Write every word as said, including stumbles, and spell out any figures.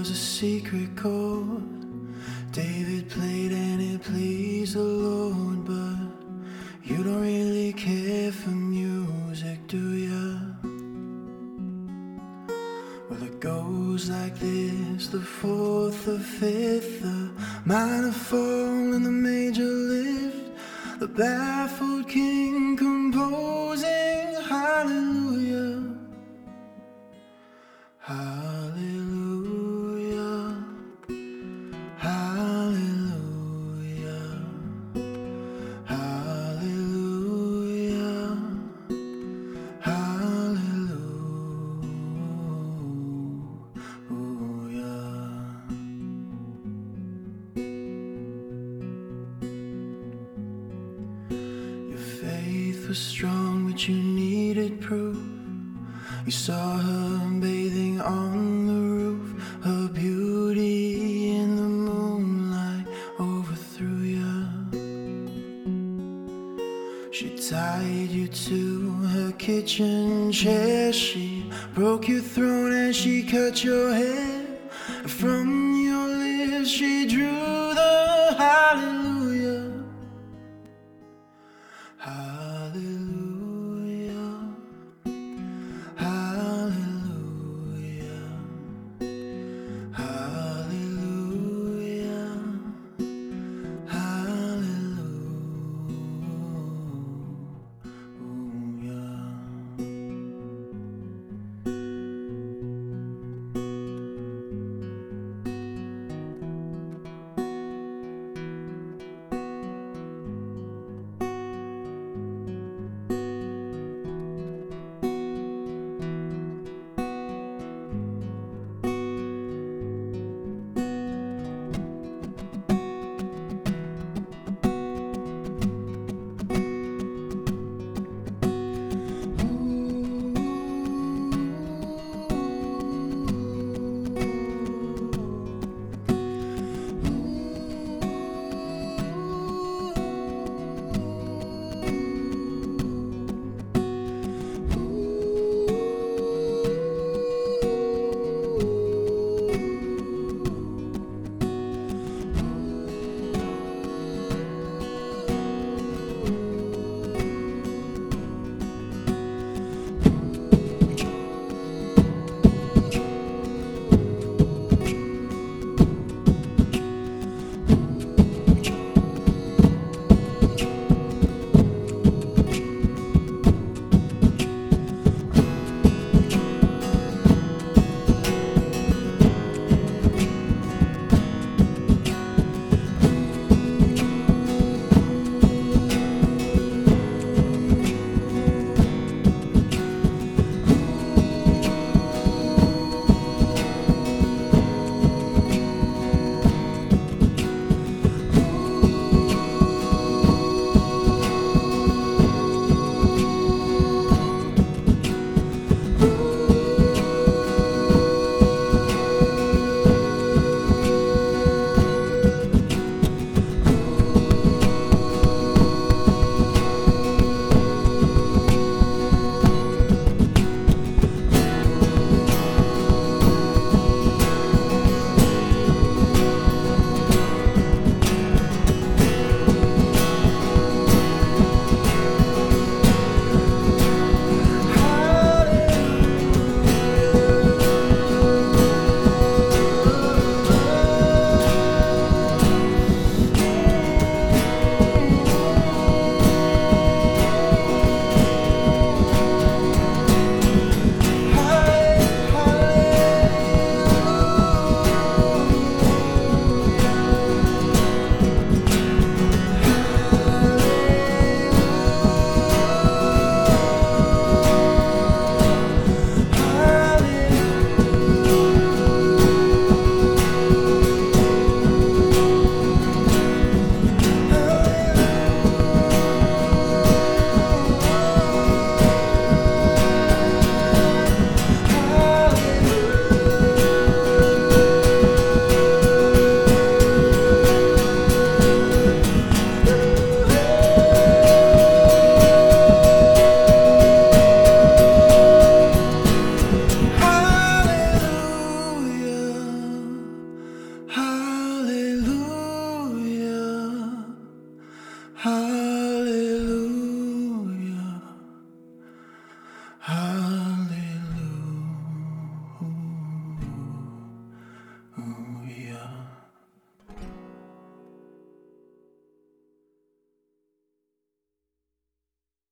was a secret chord David played and it pleased the Lord. But you don't really care for music, do ya? Well, it goes like this: the fourth, the fifth, the minor fall and the major lift, the baffled king composing hallelujah, hallelujah, hallelujah, hallelujah, hallelujah. Your faith was strong, but you needed proof. You saw her bathing on the roof, her beauty in the moonlight overthrew you. She tied you to her kitchen chair, she broke your throne and she cut your hair. From your lips she drew the hallelujah.